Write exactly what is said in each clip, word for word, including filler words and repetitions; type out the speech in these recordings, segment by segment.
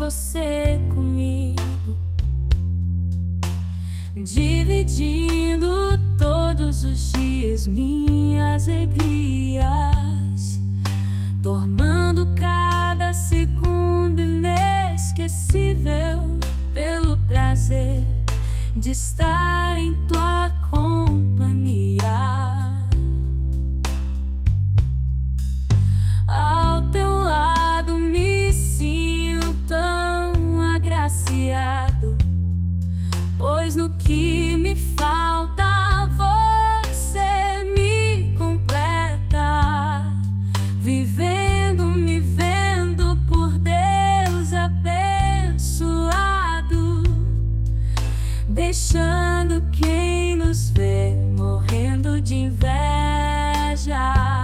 você comigo, dividindo todos os dias minhas alegrias, tornando cada segundo inesquecível pelo prazer de estar em tua companhia. Ao teu lado me sinto tão agraciado, pois no que me falta você me completa, vivendo, me vendo por Deus abençoado, deixando quem nos vê morrendo de inveja.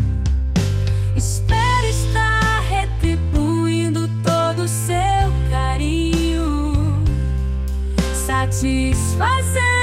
Espero estar retribuindo todo o seu carinho, satisfazendo